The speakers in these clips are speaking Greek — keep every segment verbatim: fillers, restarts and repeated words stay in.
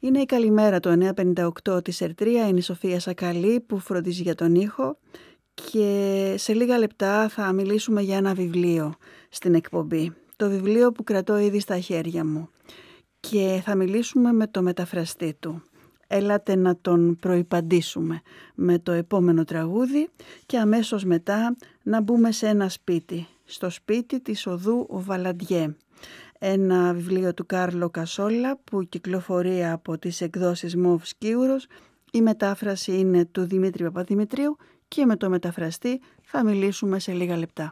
Είναι η καλημέρα του εννιά πενήντα οκτώ της Ερτρία, είναι η Σοφία Σακαλή που φροντίζει για τον ήχο και σε λίγα λεπτά θα μιλήσουμε για ένα βιβλίο στην εκπομπή. Το βιβλίο που κρατώ ήδη στα χέρια μου και θα μιλήσουμε με το μεταφραστή του. Έλατε να τον προϋπαντήσουμε με το επόμενο τραγούδι και αμέσως μετά να μπούμε σε ένα σπίτι, στο σπίτι της οδού Βαλαντιέ. Ένα βιβλίο του Κάρλο Κασόλα που κυκλοφορεί από τις εκδόσεις Μοβ Σκίουρος. Η μετάφραση είναι του Δημήτρη Παπαδημητρίου και με το μεταφραστή θα μιλήσουμε σε λίγα λεπτά.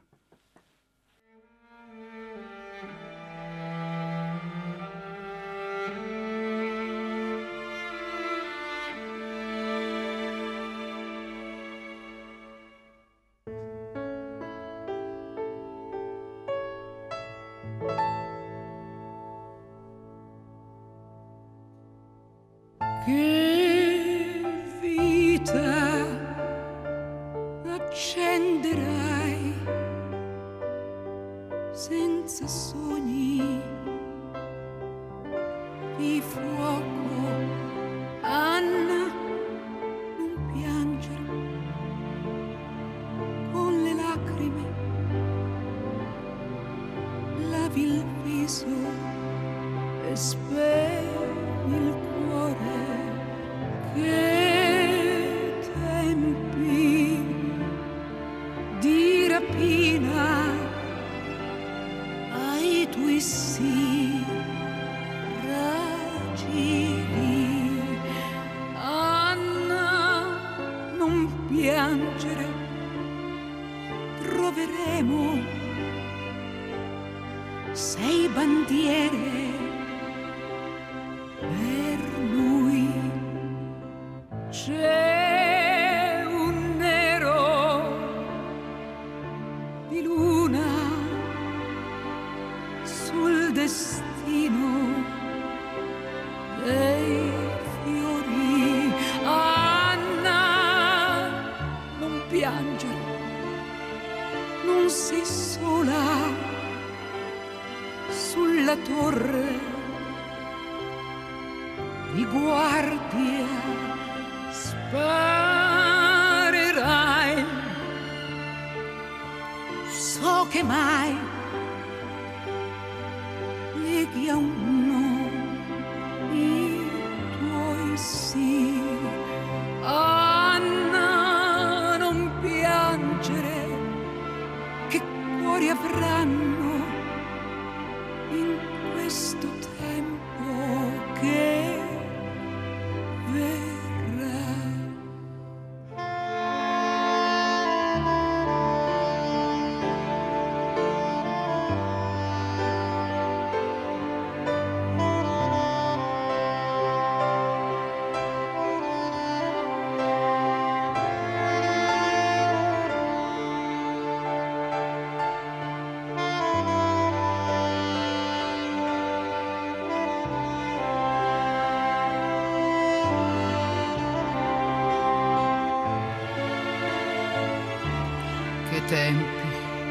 Tempi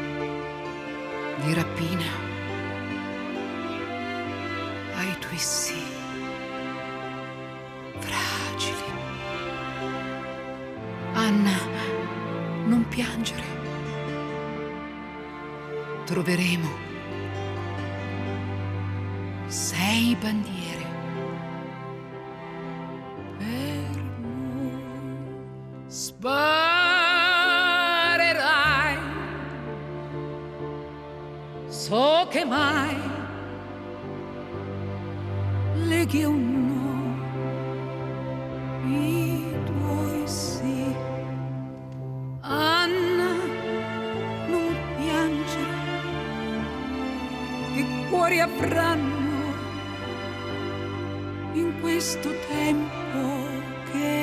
di rapina ai tuoi sì fragili. Anna, non piangere. Troveremo sei bandiere per noi. Sp- So che mai leghi un no, i tuoi sì. Anna, non piangere, che cuori avranno in questo tempo che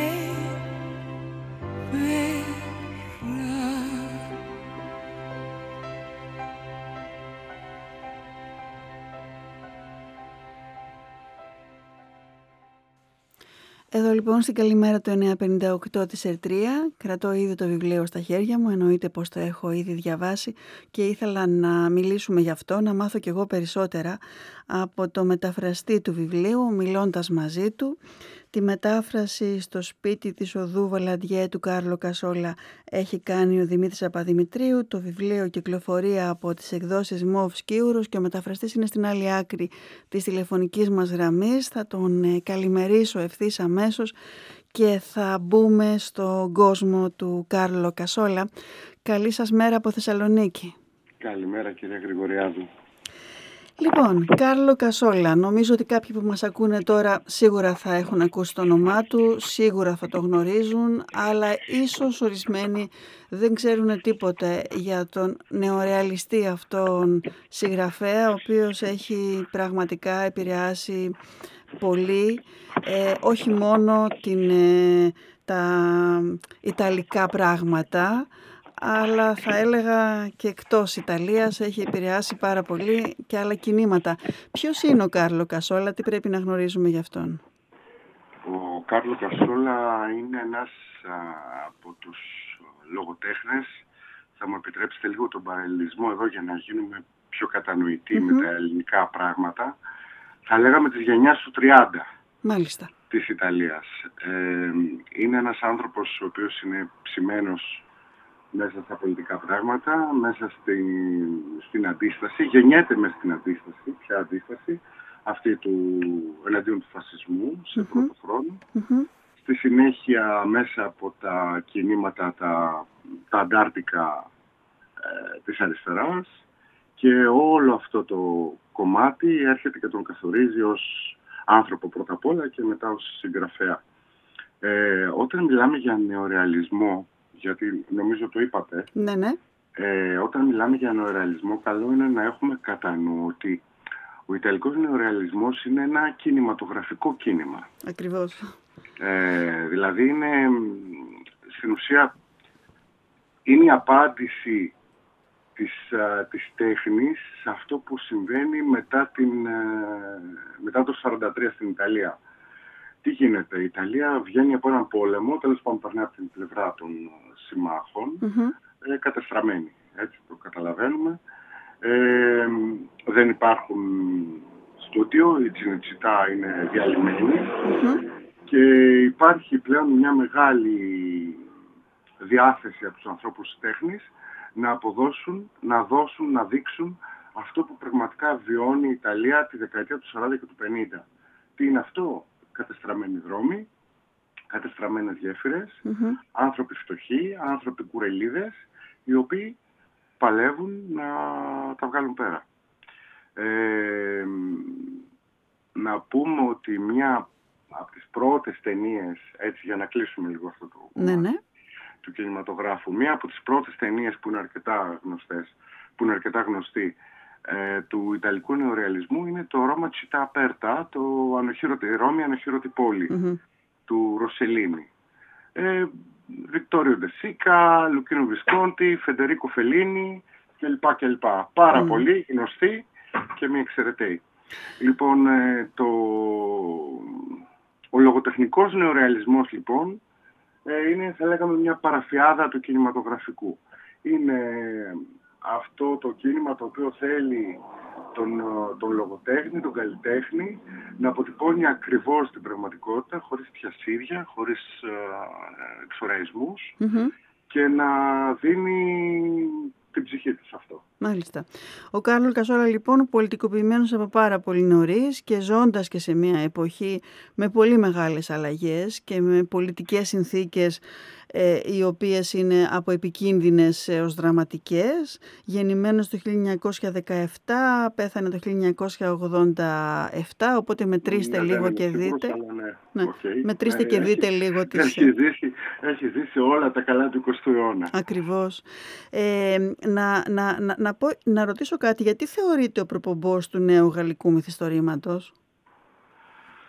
Εδώ λοιπόν στην Καλημέρα το εννιακόσια πενήντα οκτώ της Ερτρία κρατώ ήδη το βιβλίο στα χέρια μου, εννοείται πως το έχω ήδη διαβάσει και ήθελα να μιλήσουμε γι' αυτό, να μάθω κι εγώ περισσότερα από το μεταφραστή του βιβλίου, μιλώντας μαζί του. Τη μετάφραση στο σπίτι της οδού Βαλαντιέ του Κάρλο Κασόλα έχει κάνει ο Δημήτρης Παπαδημητρίου. Το βιβλίο κυκλοφορεί από τις εκδόσεις Μοβ Σκίουρος και ο μεταφραστής είναι στην άλλη άκρη της τηλεφωνικής μας γραμμής. Θα τον καλημερίσω ευθύς αμέσως και θα μπούμε στον κόσμο του Κάρλο Κασόλα. Καλή σας μέρα από Θεσσαλονίκη. Καλημέρα κυρία Γρηγοριάδου. Λοιπόν, Κάρλο Κασόλα, νομίζω ότι κάποιοι που μας ακούνε τώρα σίγουρα θα έχουν ακούσει το όνομά του, σίγουρα θα το γνωρίζουν, αλλά ίσως ορισμένοι δεν ξέρουν τίποτε για τον νεορεαλιστή αυτόν συγγραφέα, ο οποίος έχει πραγματικά επηρεάσει πολύ, ε, όχι μόνο την, ε, τα ιταλικά πράγματα, αλλά θα έλεγα και εκτός Ιταλίας έχει επηρεάσει πάρα πολύ και άλλα κινήματα. Ποιος είναι ο Κάρλο Κασόλα, τι πρέπει να γνωρίζουμε γι' αυτόν? Ο Κάρλο Κασόλα είναι ένας α, από τους λογοτέχνες, θα μου επιτρέψετε λίγο τον παραλληλισμό εδώ για να γίνουμε πιο κατανοητοί mm-hmm. με τα ελληνικά πράγματα, θα λέγαμε της γενιάς του τριάντα. Μάλιστα. Της Ιταλίας. Ε, είναι ένας άνθρωπος ο οποίος είναι ψημένος μέσα στα πολιτικά πράγματα, μέσα στην, στην αντίσταση, γεννιέται μέσα στην αντίσταση, ποια αντίσταση, αυτή του εναντίον του φασισμού σε mm-hmm. πρώτο χρόνο. Mm-hmm. Στη συνέχεια μέσα από τα κινήματα, τα, τα αντάρτικα ε, της αριστεράς και όλο αυτό το κομμάτι έρχεται και τον καθορίζει ως άνθρωπο πρώτα απ' όλα και μετά ως συγγραφέα. Ε, όταν μιλάμε για νεορεαλισμό, γιατί νομίζω το είπατε, ναι, ναι. Ε, όταν μιλάμε για νεορεαλισμό, καλό είναι να έχουμε κατά νου ότι ο Ιταλικός νεορεαλισμός είναι ένα κινηματογραφικό κίνημα. Ακριβώς. Ε, δηλαδή είναι, στην ουσία, είναι η απάντηση της, α, της τέχνης σε αυτό που συμβαίνει μετά, την, α, μετά το σαράντα τρία στην Ιταλία. Τι γίνεται, η Ιταλία βγαίνει από έναν πόλεμο, τέλος πάντων περνάει από την πλευρά των συμμάχων, mm-hmm. ε, κατεστραμμένη, έτσι το καταλαβαίνουμε. Ε, δεν υπάρχουν στούντιο, η Τσινιτσιτά είναι διαλυμένη mm-hmm. και υπάρχει πλέον μια μεγάλη διάθεση από τους ανθρώπους της τέχνης να αποδώσουν, να δώσουν, να δείξουν αυτό που πραγματικά βιώνει η Ιταλία τη δεκαετία του σαράντα και του πενήντα. Τι είναι αυτό? Κατεστραμμένοι δρόμοι, κατεστραμμένες γέφυρες, mm-hmm. άνθρωποι φτωχοί, άνθρωποι κουρελίδες, οι οποίοι παλεύουν να τα βγάλουν πέρα. Ε, να πούμε ότι μια από τις πρώτες ταινίες, έτσι για να κλείσουμε λίγο αυτό το κομμάτι ναι, ναι. του κινηματογράφου, μια από τις πρώτες ταινίες που είναι αρκετά γνωστές, που είναι αρκετά γνωστή, Ε, του Ιταλικού νεορεαλισμού είναι το Ρώμα Città Aperta, το ανοχήρωτη, Ρώμη ανοχήρωτη πόλη mm-hmm. του Ροσελίνη. Ε, Βικτόριο Ντεσίκα, Λουκίνο Βισκόντι, Φεντερίκο Φελίνι κλπ. κλπ. Πάρα mm. πολύ γνωστοί και μη εξαιρεταίοι. Λοιπόν, ε, το... ο λογοτεχνικός νεορεαλισμός λοιπόν ε, είναι, θα λέγαμε, μια παραφιάδα του κινηματογραφικού. Είναι αυτό το κίνημα το οποίο θέλει τον, τον λογοτέχνη, τον καλλιτέχνη να αποτυπώνει ακριβώς την πραγματικότητα, χωρίς πιασίδια, χωρίς ε, εξοραϊσμούς mm-hmm. και να δίνει την ψυχή του σε αυτό. Μάλιστα. Ο Κάρλο Κασόλα λοιπόν πολιτικοποιημένος από πάρα πολύ νωρίς και ζώντας και σε μια εποχή με πολύ μεγάλες αλλαγές και με πολιτικές συνθήκες ε, οι οποίες είναι από επικίνδυνες έως δραματικές. Γεννημένος το χίλια εννιακόσια δεκαεπτά, πέθανε το χίλια εννιακόσια ογδόντα επτά, οπότε μετρήστε ναι, λίγο και σίγουρος, δείτε. Ναι. Ναι. Okay. Μετρήστε ναι, και έχει, δείτε λίγο τις... Έχει ζήσει, έχει ζήσει όλα τα καλά του εικοστού αιώνα. Ακριβώς. Ε, να, να, να, να, πω, να ρωτήσω κάτι, γιατί θεωρείται ο προπομπός του νέου γαλλικού μυθιστορήματος?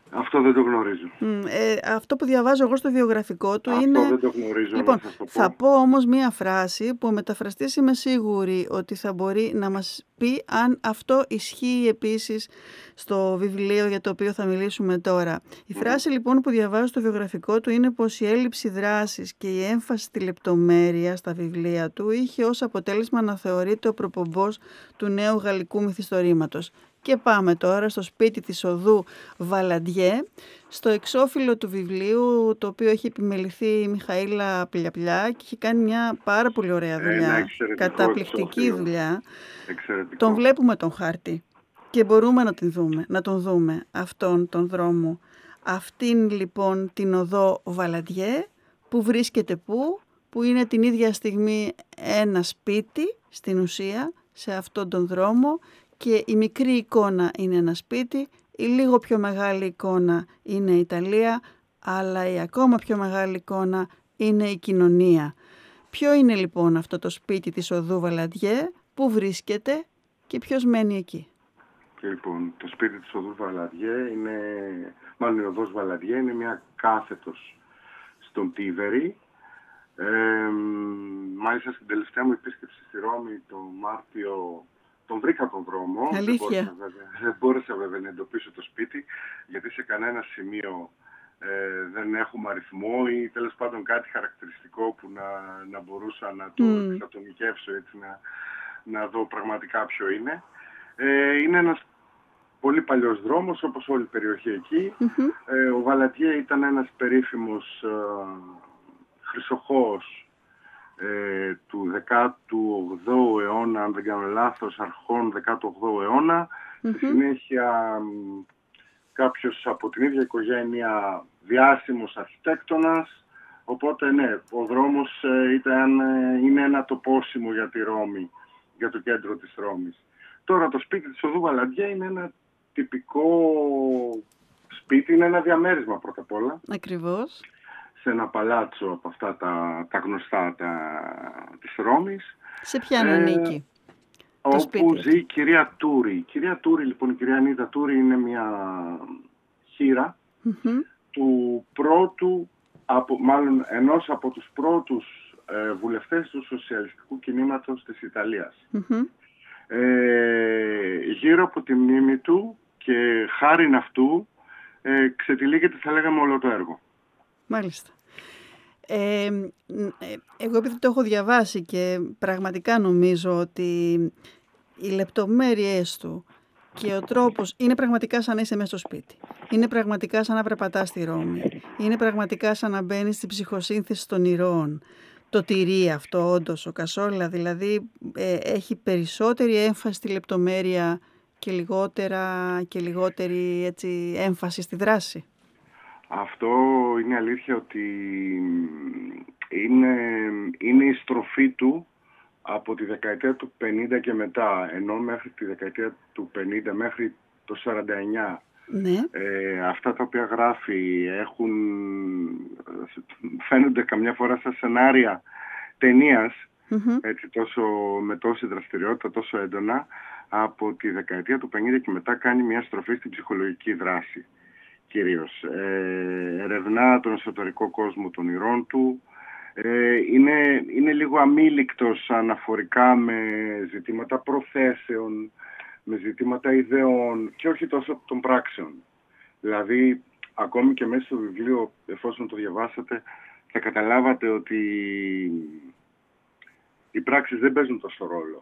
Αυτό δεν το γνωρίζω. Ε, αυτό που διαβάζω εγώ στο βιογραφικό του αυτό είναι... Αυτό δεν το γνωρίζω, Λοιπόν, να σας το πω. θα πω όμως μία φράση που ο μεταφραστής είμαι σίγουρη ότι θα μπορεί να μας πει αν αυτό ισχύει επίσης στο βιβλίο για το οποίο θα μιλήσουμε τώρα. Η Mm. φράση λοιπόν που διαβάζω στο βιογραφικό του είναι πως η έλλειψη δράσης και η έμφαση στη λεπτομέρεια στα βιβλία του είχε ως αποτέλεσμα να θεωρείται ο προπομπός του νέου γαλλικού μυθιστορήματος. Και πάμε τώρα στο σπίτι της οδού Βαλαντιέ, στο εξώφυλλο του βιβλίου, το οποίο έχει επιμεληθεί η Μιχαήλα Πλιαπλιά και έχει κάνει μια πάρα πολύ ωραία δουλειά, Ένα εξαιρετικό καταπληκτική εξώφυλλο. δουλειά. Εξαιρετικό. Τον βλέπουμε τον χάρτη και μπορούμε να, την δούμε, να τον δούμε αυτόν τον δρόμο. Αυτήν λοιπόν την οδό Βαλαντιέ που βρίσκεται πού, που είναι την ίδια στιγμή ένα σπίτι στην ουσία σε αυτόν τον δρόμο. Και η μικρή εικόνα είναι ένα σπίτι, η λίγο πιο μεγάλη εικόνα είναι η Ιταλία, αλλά η ακόμα πιο μεγάλη εικόνα είναι η κοινωνία. Ποιο είναι λοιπόν αυτό το σπίτι της οδού Βαλαντιέ, πού βρίσκεται και ποιος μένει εκεί? Και λοιπόν, το σπίτι της οδού Βαλαντιέ είναι, μάλλον η οδός Βαλαντιέ είναι μια κάθετος στον Τίβερη. Ε, μάλιστα στην τελευταία μου επίσκεψη στη Ρώμη το Μάρτιο τον βρήκα τον δρόμο. Αλήθεια. Δεν μπόρεσα, βέβαια, δεν μπόρεσα βέβαια να εντοπίσω το σπίτι, γιατί σε κανένα σημείο ε, δεν έχουμε αριθμό ή τέλος πάντων κάτι χαρακτηριστικό που να, να μπορούσα να το mm. εξατομικεύσω, έτσι, να, να δω πραγματικά ποιο είναι. Ε, είναι ένας πολύ παλιός δρόμος, όπως όλη η περιοχή εκεί. Mm-hmm. Ε, ο Βαλαντιέ ήταν ένας περίφημος ε, χρυσοχώος Ε, του δέκατου όγδοου αιώνα, αν δεν κάνω λάθος, αρχών δέκατου όγδοου αιώνα. Mm-hmm. Στη συνέχεια κάποιος από την ίδια οικογένεια διάσημος αρχιτέκτονας. Οπότε ναι, ο δρόμος ε, ήταν, ε, είναι ένα τοπόσιμο για τη Ρώμη, για το κέντρο της Ρώμης. Τώρα το σπίτι της οδού Βαλαντιέ είναι ένα τυπικό σπίτι, είναι ένα διαμέρισμα πρώτα απ' όλα. Ακριβώς. Σε ένα παλάτσο από αυτά τα, τα γνωστά τα, της Ρώμης. Σε ποιαν ανήκει ε, το όπου σπίτι? Όπου ζει η κυρία Τούρη. Η κυρία Τούρη, λοιπόν, η κυρία Ανίτα Τούρη είναι μια χήρα mm-hmm. του πρώτου, από, μάλλον ενός από τους πρώτους ε, βουλευτές του σοσιαλιστικού κινήματος της Ιταλίας. Mm-hmm. Ε, γύρω από τη μνήμη του και χάριν αυτού ε, ξετυλίγεται, θα λέγαμε, όλο το έργο. Μάλιστα. Ε, εγώ επειδή το έχω διαβάσει και πραγματικά νομίζω ότι οι λεπτομέρειες του και ο τρόπος είναι πραγματικά σαν να είσαι μέσα στο σπίτι. Είναι πραγματικά σαν να περπατάς στη Ρώμη. Είναι πραγματικά σαν να μπαίνεις στην ψυχοσύνθεση των ηρώων. Το τηρεί αυτό όντως ο Κασόλα, δηλαδή ε, έχει περισσότερη έμφαση στη λεπτομέρεια και, λιγότερα, και λιγότερη έτσι, έμφαση στη δράση. Αυτό είναι αλήθεια ότι είναι, είναι η στροφή του από τη δεκαετία του πενήντα και μετά, ενώ μέχρι τη δεκαετία του πενήντα μέχρι το σαράντα εννιά ναι. ε, αυτά τα οποία γράφει έχουν, φαίνονται καμιά φορά σαν σενάρια ταινίας, mm-hmm. έτσι, τόσο, με τόση δραστηριότητα, τόσο έντονα. Από τη δεκαετία του πενήντα και μετά κάνει μια στροφή στην ψυχολογική δράση. Κυρίως ε, ερευνά τον εσωτερικό κόσμο των ηρώων του, ε, είναι, είναι λίγο αμήλικτος αναφορικά με ζητήματα προθέσεων, με ζητήματα ιδεών και όχι τόσο των πράξεων. Δηλαδή, ακόμη και μέσα στο βιβλίο, εφόσον το διαβάσατε, θα καταλάβατε ότι οι πράξεις δεν παίζουν τόσο ρόλο.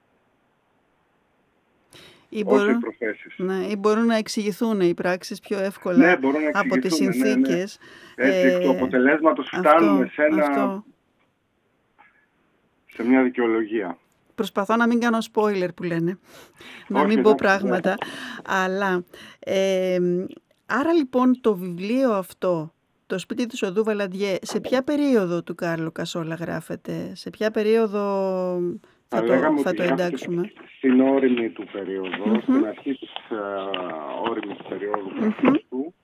Ή μπορούν, ναι, ή μπορούν να εξηγηθούν οι πράξεις πιο εύκολα, ναι, από τις συνθήκες. Ναι, ναι. Έτσι, εκ του αποτελέσματος φτάνουμε σε, ένα, αυτό. σε μια δικαιολογία. Προσπαθώ να μην κάνω spoiler που λένε, να Όχι, μην πω δεν, πράγματα. δεν. Αλλά, ε, άρα λοιπόν το βιβλίο αυτό, το σπίτι της οδού Βαλαντιέ, σε ποια περίοδο του Κάρλο Κασόλα γράφεται, σε ποια περίοδο... Θα, θα το, θα το εντάξουμε. Στην όριμη του περίοδο, mm-hmm. στην αρχή της uh, όριμης περίοδου mm-hmm. του.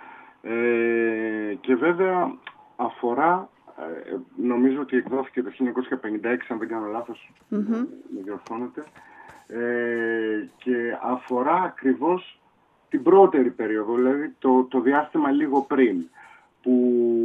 Ε, και βέβαια αφορά, ε, νομίζω ότι εκδόθηκε το χίλια εννιακόσια πενήντα έξι, αν δεν κάνω λάθος, mm-hmm. με διορθώνετε, ε, και αφορά ακριβώς την πρώτερη περίοδο, δηλαδή το, το διάστημα λίγο πριν, που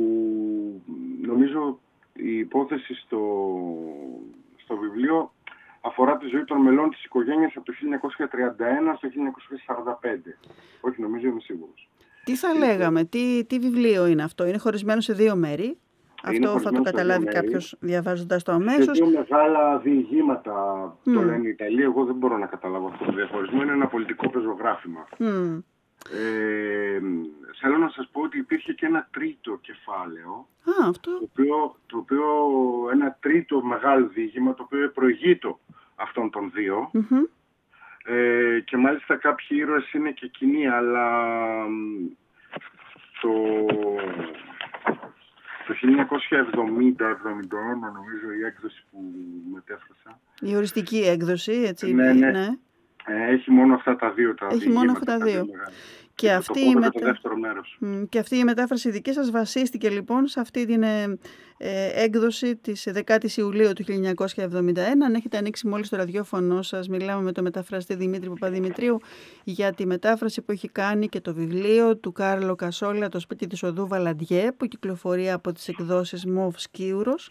νομίζω η υπόθεση στο, στο βιβλίο αφορά τη ζωή των μελών της οικογένειας από το χίλια εννιακόσια τριάντα ένα στο χίλια εννιακόσια σαράντα πέντε. Όχι, νομίζω, είμαι σίγουρος. Τι θα λέγαμε, τι, τι βιβλίο είναι αυτό? Είναι χωρισμένο σε δύο μέρη. Αυτό θα το καταλάβει κάποιος διαβάζοντας το αμέσως. Σε δύο μεγάλα διηγήματα, mm. το λένε οι Ιταλοί. Εγώ δεν μπορώ να καταλάβω αυτό το διαχωρισμό. Είναι ένα πολιτικό πεζογράφημα. Mm. Ε, θέλω να σας πω ότι υπήρχε και ένα τρίτο κεφάλαιο, ah, αυτό. Το, οποίο, το οποίο ένα τρίτο μεγάλο διήγημα, το οποίο προηγείται αυτών των δύο. Mm-hmm. Ε, και μάλιστα κάποιοι ήρωες είναι και κοινοί, αλλά το, το χίλια εννιακόσια εβδομήντα εβδομήντα ένα νομίζω η έκδοση που μετέφρασα. Η οριστική έκδοση, έτσι. Ναι, ναι. ναι. Ε, έχει μόνο αυτά τα δύο τα Έχει μόνο αυτά τα δύο. Και, και, αυτή η μετα... το δεύτερο μέρος. και αυτή η μετάφραση δική σας βασίστηκε λοιπόν σε αυτή την ε, ε, έκδοση της δέκατης Ιουλίου του χίλια εννιακόσια εβδομήντα ένα. Αν έχετε ανοίξει μόλις το ραδιόφωνο σας, μιλάμε με τον μεταφραστή Δημήτρη Παπαδημητρίου για τη μετάφραση που έχει κάνει και το βιβλίο του Κάρλο Κασόλα, το σπίτι της οδού Βαλαντιέ, που κυκλοφορεί από τις εκδόσεις Μοβ Σκίουρος.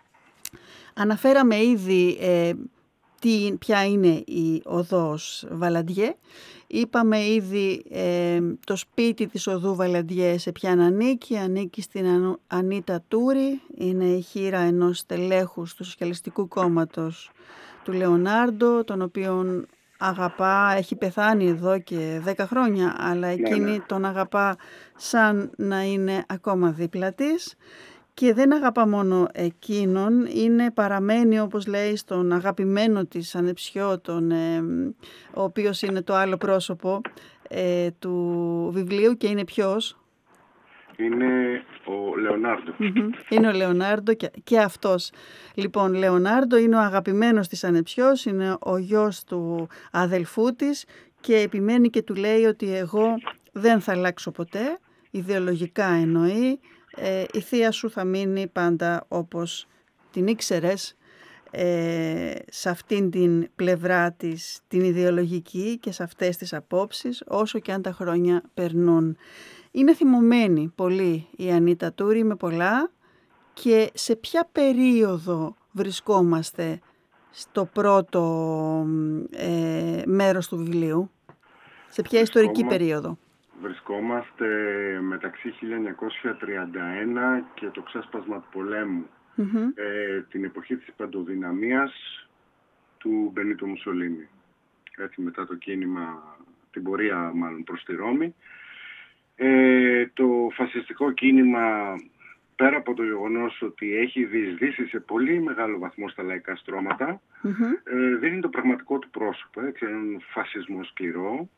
Αναφέραμε ήδη ε, τι, ποια είναι η οδός Βαλαντιέ. Είπαμε ήδη ε, το σπίτι της οδού Βαλαντιέ σε ποιαν ανήκει. Ανήκει στην Ανίτα Τούρι. Είναι η χείρα ενός στελέχους του Σοσιαλιστικού Κόμματος του Λεωνάρντο, τον οποίον αγαπά, έχει πεθάνει εδώ και δέκα χρόνια, αλλά εκείνη ναι, ναι. τον αγαπά σαν να είναι ακόμα δίπλα της. Και δεν αγαπά μόνο εκείνον, είναι παραμένει, όπως λέει, στον αγαπημένο της ανεψιό, τον, ε, ο οποίος είναι το άλλο πρόσωπο ε, του βιβλίου. Και είναι ποιος? Είναι ο Λεωνάρντο. Mm-hmm. Είναι ο Λεωνάρντο και, και αυτός. Λοιπόν, Λεωνάρντο είναι ο αγαπημένος της ανεψιός, είναι ο γιος του αδελφού της και επιμένει και του λέει ότι εγώ δεν θα αλλάξω ποτέ, ιδεολογικά εννοεί. Ε, η θεία σου θα μείνει πάντα όπως την ήξερες, ε, σε αυτήν την πλευρά της, την ιδεολογική και σε αυτές τις απόψεις, όσο και αν τα χρόνια περνούν. Είναι θυμωμένη πολύ η Ανίτα Τούρι με πολλά. Και σε ποια περίοδο βρισκόμαστε στο πρώτο ε, μέρος του βιβλίου? Σε ποια ιστορική περίοδο? Βρισκόμαστε μεταξύ χίλια εννιακόσια τριάντα ένα και το ξέσπασμα του πολέμου, mm-hmm. ε, την εποχή της παντοδυναμίας του Μπενίτο Μουσολίνη. Έτσι, μετά το κίνημα, την πορεία μάλλον προς τη Ρώμη. Ε, το φασιστικό κίνημα, πέρα από το γεγονός ότι έχει διεισδύσει σε πολύ μεγάλο βαθμό στα λαϊκά στρώματα, mm-hmm. ε, δίνει το πραγματικό του πρόσωπο, έτσι, έναν φασισμό σκληρό.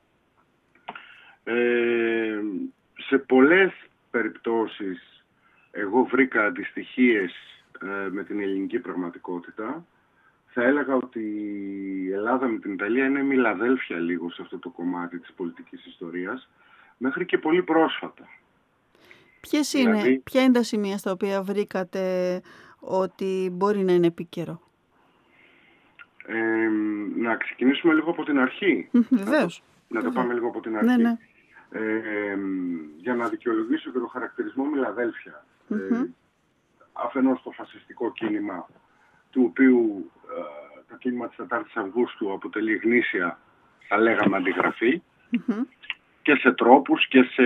Ε, σε πολλές περιπτώσεις εγώ βρήκα αντιστοιχίες ε, με την ελληνική πραγματικότητα. Θα έλεγα ότι η Ελλάδα με την Ιταλία είναι μιλαδέλφια λίγο σε αυτό το κομμάτι της πολιτικής ιστορίας, μέχρι και πολύ πρόσφατα. Ποιες είναι, δηλαδή, ποια είναι τα σημεία στα οποία βρήκατε ότι μπορεί να είναι επίκαιρο? Ε, να ξεκινήσουμε λίγο από την αρχή. Βεβαίως. Να, το, να το πάμε λίγο από την αρχή. Ναι, ναι. Ε, ε, για να δικαιολογήσω και το χαρακτηρισμό μιλαδέλφια. Mm-hmm. Ε, αφενός το φασιστικό κίνημα, του οποίου ε, το κίνημα της τετάρτης Αυγούστου αποτελεί γνήσια, θα λέγαμε, αντιγραφή, mm-hmm. και σε τρόπους και σε,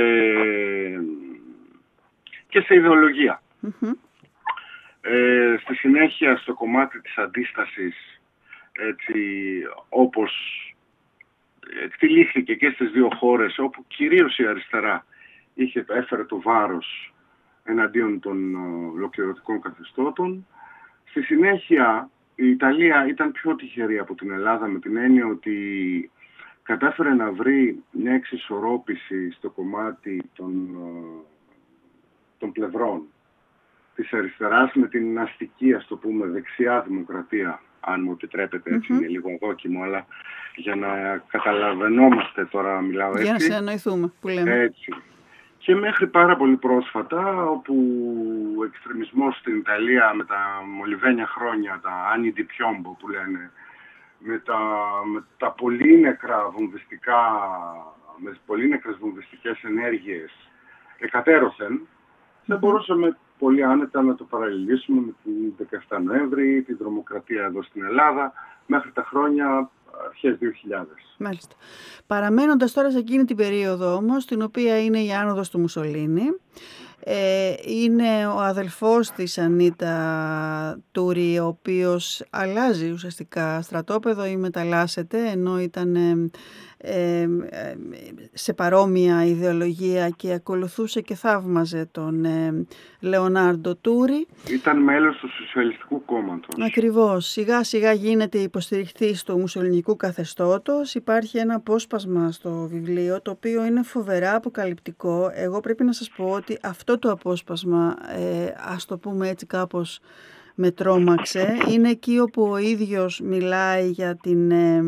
και σε ιδεολογία. Mm-hmm. Ε, στη συνέχεια, στο κομμάτι της αντίστασης, έτσι, όπως εκτελήθηκε και στις δύο χώρες, όπου κυρίως η αριστερά είχε, έφερε το βάρος εναντίον των ολοκληρωτικών καθεστώτων. Στη συνέχεια η Ιταλία ήταν πιο τυχερή από την Ελλάδα, με την έννοια ότι κατάφερε να βρει μια εξισορρόπηση στο κομμάτι των, των πλευρών της αριστεράς με την αστική, ας το πούμε, δεξιά δημοκρατία, αν μου επιτρέπετε, έτσι, mm-hmm. είναι λίγο δόκιμο, αλλά για να καταλαβαίνόμαστε, τώρα μιλάω έτσι. Για να συνεννοηθούμε, που λέμε. Έτσι. Και μέχρι πάρα πολύ πρόσφατα, όπου ο εξτρεμισμός στην Ιταλία με τα μολυβένια χρόνια, τα Άννι ντι Πιόμπο που λένε, με τα, με τα πολύ νεκρά βομβιστικά με πολύ νεκρές βομβιστικές ενέργειες εκατέρωθεν, mm-hmm. θα μπορούσαμε πολύ άνετα να το παραλληλήσουμε με την δεκαεφτά Νοέμβρη, την τρομοκρατία εδώ στην Ελλάδα, μέχρι τα χρόνια αρχές δύο χιλιάδες. Μάλιστα. Παραμένοντας τώρα σε εκείνη την περίοδο όμως, την οποία είναι η άνοδος του Μουσολίνι, ε, είναι ο αδελφός της Ανίτα Τούρι, ο οποίος αλλάζει ουσιαστικά στρατόπεδο ή μεταλλάσσεται, ενώ ήταν ε, ε, σε παρόμοια ιδεολογία και ακολουθούσε και θαύμαζε τον ε, Λεωνάρντο Τούρι. Ήταν μέλος του Σοσιαλιστικού Κόμματος. Ακριβώς. Σιγά σιγά γίνεται υποστηριχτής του μουσολινικού καθεστώτος. Υπάρχει ένα απόσπασμα στο βιβλίο, το οποίο είναι φοβερά αποκαλυπτικό. Εγώ πρέπει να σας πω ότι αυτό το απόσπασμα, ε, ας το πούμε έτσι κάπως, με τρόμαξε. Είναι εκεί όπου ο ίδιος μιλάει για την ε,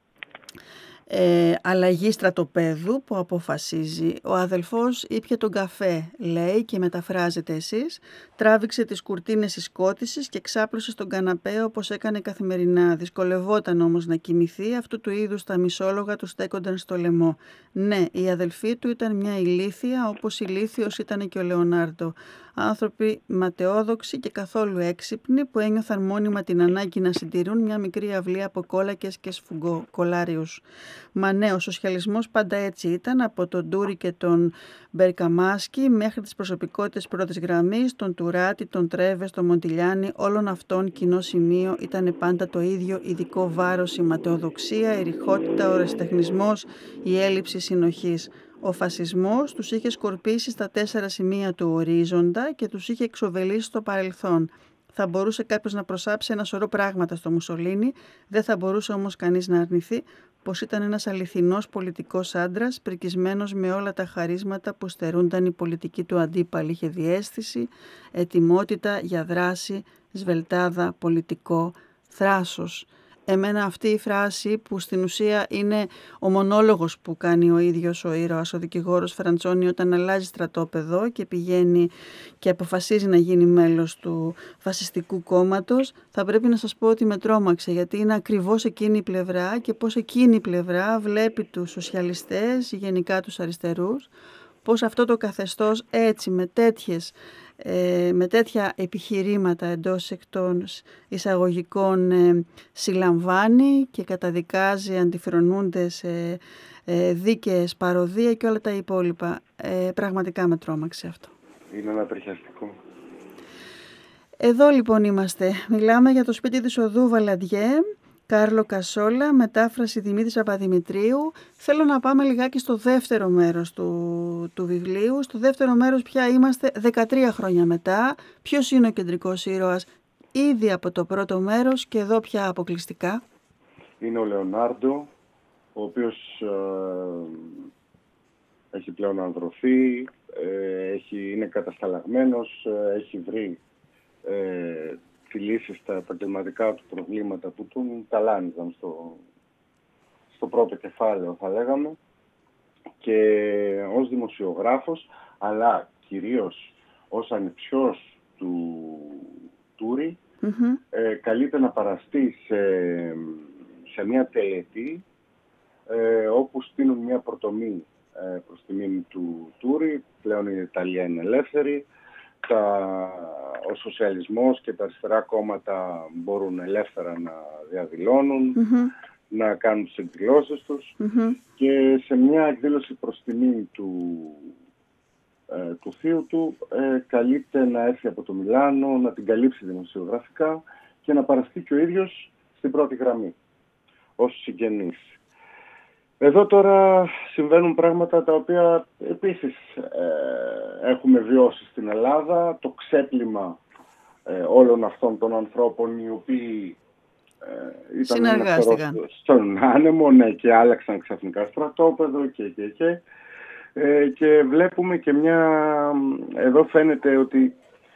ε, αλλαγή στρατοπέδου που αποφασίζει. Ο αδελφός ήπια τον καφέ, λέει, και μεταφράζεται εσείς, τράβηξε τις κουρτίνες της σκότησης και ξάπλωσε στον καναπέ όπως έκανε καθημερινά. Δυσκολευόταν όμως να κοιμηθεί, αυτού του είδους τα μισόλογα του στέκονταν στο λαιμό. Ναι, η αδελφή του ήταν μια ηλίθια, όπως ηλίθιος ήταν και ο Λεωνάρντο. Άνθρωποι ματαιόδοξοι και καθόλου έξυπνοι που ένιωθαν μόνιμα την ανάγκη να συντηρούν μια μικρή αυλή από κόλακες και σφουγγοκολάριους. Μα ναι, ο σοσιαλισμός πάντα έτσι ήταν, από τον Τούρι και τον Μπερκαμάσκι μέχρι τις προσωπικότητες πρώτης γραμμής, τον Τουράτη, τον Τρέβες, τον Μοντιλιάνι, όλων αυτών κοινό σημείο ήταν πάντα το ίδιο ειδικό βάρος, η ματαιοδοξία, η ρηχότητα, ο ερασιτεχνισμός, η έλλειψη συνοχής. Ο φασισμός τους είχε σκορπίσει στα τέσσερα σημεία του ορίζοντα και τους είχε εξοβελήσει στο παρελθόν. Θα μπορούσε κάποιος να προσάψει ένα σωρό πράγματα στο Μουσολίνι, δεν θα μπορούσε όμως κανείς να αρνηθεί πως ήταν ένας αληθινός πολιτικός άντρας, πρικισμένος με όλα τα χαρίσματα που στερούνταν η πολιτική του αντίπαλη. Είχε διαίσθηση, ετοιμότητα για δράση, σβελτάδα, πολιτικό, θράσος. Εμένα αυτή η φράση, που στην ουσία είναι ο μονόλογος που κάνει ο ίδιος ο ήρωας, ο δικηγόρος Φραντσόνι, όταν αλλάζει στρατόπεδο και πηγαίνει και αποφασίζει να γίνει μέλος του φασιστικού κόμματος, θα πρέπει να σας πω ότι με τρόμαξε, γιατί είναι ακριβώς εκείνη η πλευρά και πώς εκείνη η πλευρά βλέπει τους σοσιαλιστές, γενικά τους αριστερούς, πώς αυτό το καθεστώς έτσι με τέτοιες Ε, με τέτοια επιχειρήματα εντός εκτός εισαγωγικών ε, συλλαμβάνει και καταδικάζει αντιφρονούντες, ε, ε, δίκαιες, παροδία και όλα τα υπόλοιπα. Ε, πραγματικά με τρόμαξε αυτό. Είναι ανατριχιαστικό. Εδώ λοιπόν είμαστε. Μιλάμε για το σπίτι της οδού Βαλαντιέ, Κάρλο Κασόλα, μετάφραση Δημήτρης Παπαδημητρίου. Θέλω να πάμε λιγάκι στο δεύτερο μέρος του, του βιβλίου. Στο δεύτερο μέρος πια είμαστε δεκατρία χρόνια μετά. Ποιος είναι ο κεντρικός ήρωας ήδη από το πρώτο μέρος και εδώ πια αποκλειστικά? Είναι ο Λεωνάρντο, ο οποίος ε, έχει πλέον ανδρωθεί, ε, έχει, είναι κατασταλαγμένος, ε, έχει βρει ε, τη λύση στα επαγγελματικά του προβλήματα που τον ταλάνιζαν στο, στο πρώτο κεφάλαιο, θα λέγαμε, και ως δημοσιογράφος, αλλά κυρίως ως ανιψιός του Τούρι, mm-hmm. ε, καλείται να παραστεί σε, σε μια τελετή ε, όπου στείλουν μια προτομή ε, προς τη μνήμη του Τούρι. Πλέον η Ιταλία είναι ελεύθερη. Τα, ο σοσιαλισμός και τα αριστερά κόμματα μπορούν ελεύθερα να διαδηλώνουν, mm-hmm. να κάνουν τις εκδηλώσεις τους, mm-hmm. και σε μια εκδήλωση προς τιμή του, ε, του θείου του ε, καλείται να έρθει από το Μιλάνο, να την καλύψει δημοσιογραφικά και να παραστεί και ο ίδιος στην πρώτη γραμμή ως συγγενής. Εδώ τώρα συμβαίνουν πράγματα τα οποία επίσης ε, έχουμε βιώσει στην Ελλάδα. Το ξέπλυμα ε, όλων αυτών των ανθρώπων οι οποίοι ε, ήταν συνεργάστηκαν στον άνεμο, ναι, και άλλαξαν ξαφνικά στρατόπεδο και, και, και. Ε, και βλέπουμε και μια... Εδώ φαίνεται ότι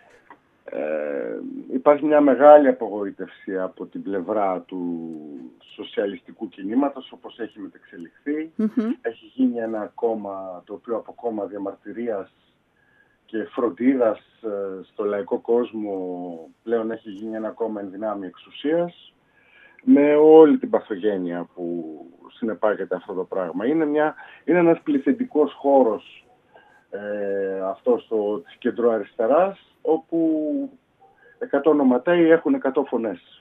Ε, υπάρχει μια μεγάλη απογοήτευση από την πλευρά του σοσιαλιστικού κινήματος, όπως έχει μετεξελιχθεί. Mm-hmm. Έχει γίνει ένα κόμμα το οποίο από κόμμα διαμαρτυρίας και φροντίδας ε, στο λαϊκό κόσμο πλέον έχει γίνει ένα κόμμα εν δυνάμει εξουσίας. με όλη την παθογένεια που συνεπάγεται αυτό το πράγμα. Είναι, μια, είναι ένας πληθυντικός χώρος ε, αυτός το, της κεντροαριστεράς, όπου εκατό ονοματέοι έχουν εκατό φωνές.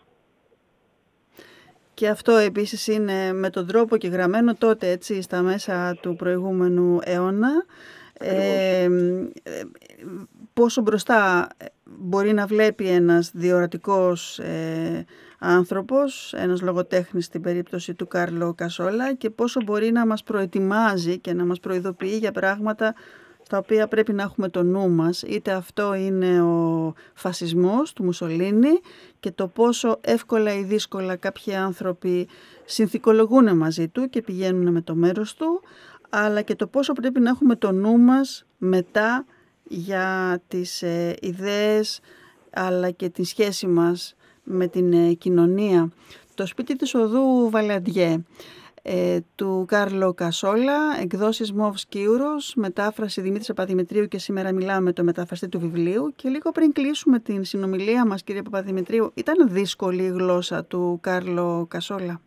Και αυτό επίσης είναι με τον τρόπο και γραμμένο τότε, έτσι, στα μέσα του προηγούμενου αιώνα. Ε, πόσο μπροστά μπορεί να βλέπει ένας διορατικός ε, άνθρωπος, ένας λογοτέχνης στην περίπτωση του Κάρλο Κασόλα, και πόσο μπορεί να μας προετοιμάζει και να μας προειδοποιεί για πράγματα στα οποία πρέπει να έχουμε το νου μας. Είτε αυτό είναι ο φασισμός του Μουσολίνι και το πόσο εύκολα ή δύσκολα κάποιοι άνθρωποι συνθηκολογούν μαζί του και πηγαίνουν με το μέρος του, αλλά και το πόσο πρέπει να έχουμε το νου μας μετά για τις ε, ιδέες, αλλά και τη σχέση μας με την ε, κοινωνία. Το σπίτι της οδού Βαλαντιέ, ε, του Κάρλο Κασόλα, εκδόσεις Μοβ Σκιούρος, μετάφραση Δημήτρης Παπαδημητρίου, και σήμερα μιλάμε με το μεταφραστή του βιβλίου. Και λίγο πριν κλείσουμε την συνομιλία μας, κύριε Παπαδημητρίου, ήταν δύσκολη η γλώσσα του Κάρλο Κασόλα?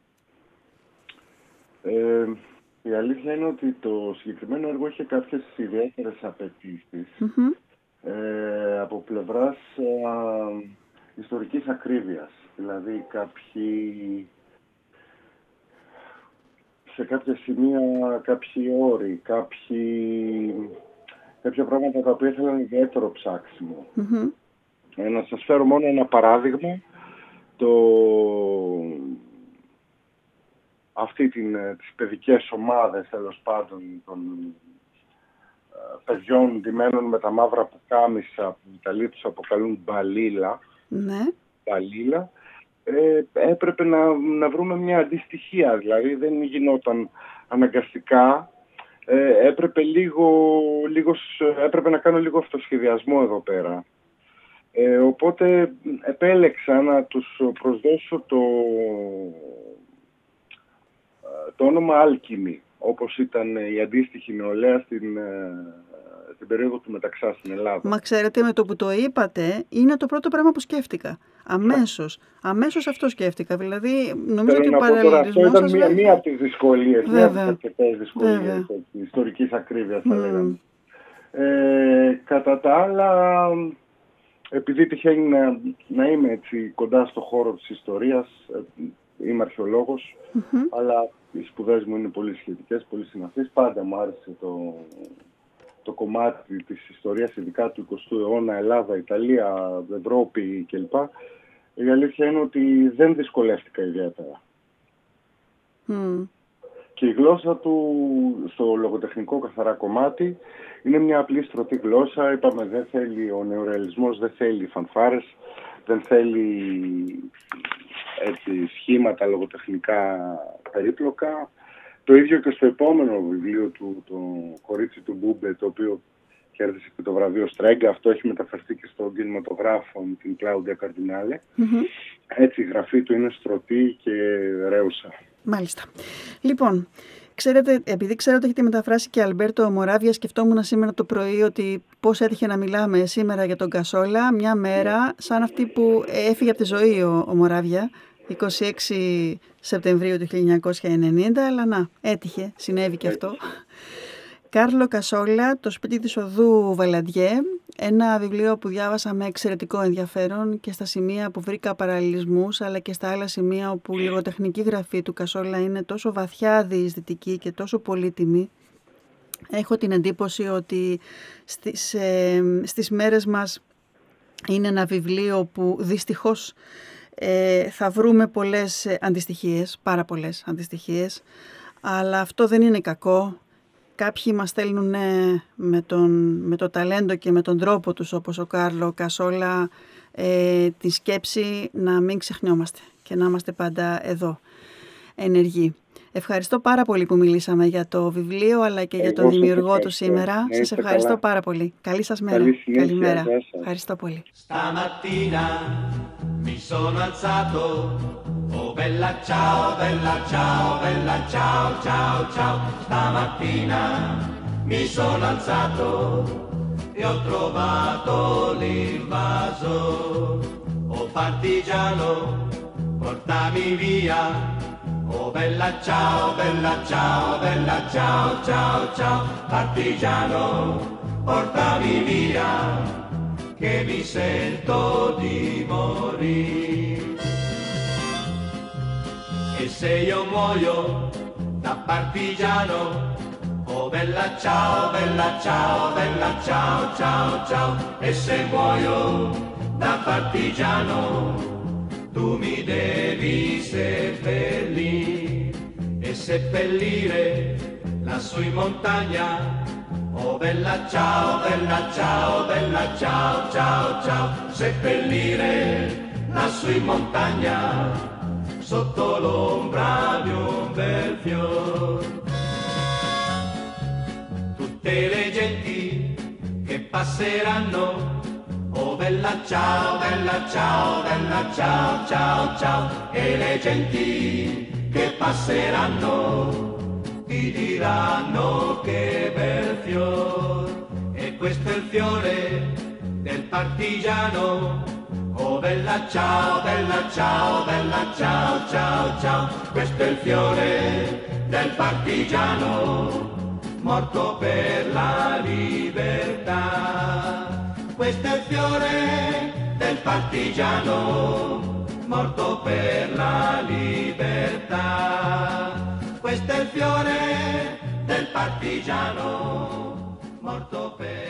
Ε... Η αλήθεια είναι ότι το συγκεκριμένο έργο είχε κάποιες ιδιαίτερες απαιτήσεις mm-hmm. ε, από πλευράς ε, ιστορικής ακρίβειας. Δηλαδή κάποιοι, σε κάποια σημεία κάποιοι όροι, κάποιοι, κάποια πράγματα τα οποία ήθελαν ιδιαίτερο ψάξιμο. Mm-hmm. Ε, να σας φέρω μόνο ένα παράδειγμα. Το... αυτή την, τις παιδικές ομάδες, τέλος πάντων, των ε, παιδιών ντυμένων με τα μαύρα πουκάμισα, που οι Ιταλοί τους αποκαλούν μπαλίλα, ναι. μπαλίλα ε, έπρεπε να, να βρούμε μια αντιστοιχεία, δηλαδή δεν γινόταν αναγκαστικά, ε, έπρεπε, λίγο, λίγο, έπρεπε να κάνω λίγο αυτοσχεδιασμό εδώ πέρα. Ε, οπότε επέλεξα να τους προσδώσω το... το όνομα Άλκημη, όπως ήταν η αντίστοιχη νεολαία στην, στην περίοδο του Μεταξά στην Ελλάδα. Μα ξέρετε, με το που το είπατε, είναι το πρώτο πράγμα που σκέφτηκα. Αμέσως. Αμέσως αυτό σκέφτηκα. Δηλαδή, νομίζω ότι ο παραλληλισμός αυτό ήταν σας... μία, μία από τις δυσκολίες, μία από τις αρκετές δυσκολίες της ιστορικής ακρίβειας, θα mm. λέγαμε. Ε, κατά τα άλλα, επειδή τυχαίνει να, να είμαι έτσι κοντά στο χώρο της ιστορίας, είμαι αρχαιολόγος, mm-hmm. αλλά οι σπουδές μου είναι πολύ σχετικές, πολύ συναφείς. Πάντα μου άρεσε το, το κομμάτι της ιστορίας, ειδικά του εικοστού αιώνα, Ελλάδα, Ιταλία, Ευρώπη κλπ. Η αλήθεια είναι ότι δεν δυσκολεύτηκα ιδιαίτερα. Mm. Και η γλώσσα του, στο λογοτεχνικό καθαρά κομμάτι, είναι μια απλή στρωτή γλώσσα. Είπαμε, δεν θέλει, ο νεορεαλισμός δεν θέλει φανφάρες, δεν θέλει έτσι, σχήματα λογοτεχνικά περίπλοκα. Το ίδιο και στο επόμενο βιβλίο του, το κορίτσι του Μπούμπε, το οποίο κέρδισε και το βραβείο Στρέγκα. Αυτό έχει μεταφραστεί και στον κινηματογράφο με την Κλάουντια Καρδινάλε. Mm-hmm. Έτσι, η γραφή του είναι στρωτή και ρέουσα. Μάλιστα. Λοιπόν, ξέρετε, επειδή ξέρω ότι έχετε μεταφράσει και Αλμπέρτο Μοράβια, σκεφτόμουν σήμερα το πρωί ότι πώς έτυχε να μιλάμε σήμερα για τον Κασόλα, μια μέρα σαν αυτή που έφυγε από τη ζωή ο, ο Μοράβια, είκοσι έξι Σεπτεμβρίου του χίλια εννιακόσια ενενήντα, αλλά να, έτυχε, συνέβη και αυτό. Κάρλο Κασόλα, το σπίτι της οδού Βαλαντιέ, ένα βιβλίο που διάβασα με εξαιρετικό ενδιαφέρον και στα σημεία που βρήκα παραλληλισμούς, αλλά και στα άλλα σημεία όπου η λογοτεχνική γραφή του Κασόλα είναι τόσο βαθιά διεισδυτική και τόσο πολύτιμη. Έχω την εντύπωση ότι στις, ε, στις μέρες μας είναι ένα βιβλίο που δυστυχώς ε, θα βρούμε πολλές αντιστοιχίες, πάρα πολλές αντιστοιχίες, αλλά αυτό δεν είναι κακό. Κάποιοι μας στέλνουν με, τον, με το ταλέντο και με τον τρόπο τους, όπως ο Κάρλο Κασόλα, ε, τη σκέψη να μην ξεχνιόμαστε και να είμαστε πάντα εδώ, ενεργοί. Ευχαριστώ πάρα πολύ που μιλήσαμε για το βιβλίο, αλλά και για τον δημιουργό του σήμερα. Ναι, σας ευχαριστώ καλά. πάρα πολύ. Καλή σας μέρα. Καλή συνέχεια. Καλημέρα. Ευχαριστώ πολύ. Stamattina mi sono alzato, oh bella ciao, bella ciao, bella ciao, ciao, ciao. Stamattina mi sono alzato e ho trovato l'invaso, oh partigiano, portami via. Oh bella ciao, bella ciao, bella ciao, ciao, ciao, partigiano, portami via, che mi sento di morire. E se io muoio da partigiano, oh bella ciao, bella ciao, bella ciao, ciao, ciao, e se muoio da partigiano, tu mi devi seppellire e seppellire lassù in montagna. Oh bella ciao, bella ciao, bella ciao, ciao, ciao, seppellire lassù in montagna, sotto l'ombra di un bel fior. Tutte le genti che passeranno, oh bella ciao, bella ciao, bella ciao, ciao, ciao, e le genti che passeranno ti diranno che bel fior, e questo è il fiore del partigiano. Oh bella ciao, bella ciao, bella ciao, ciao, ciao, questo è il fiore del partigiano, morto per la libertà. Questo è il fiore del partigiano, morto per la libertà. Questo è il fiore del partigiano, morto per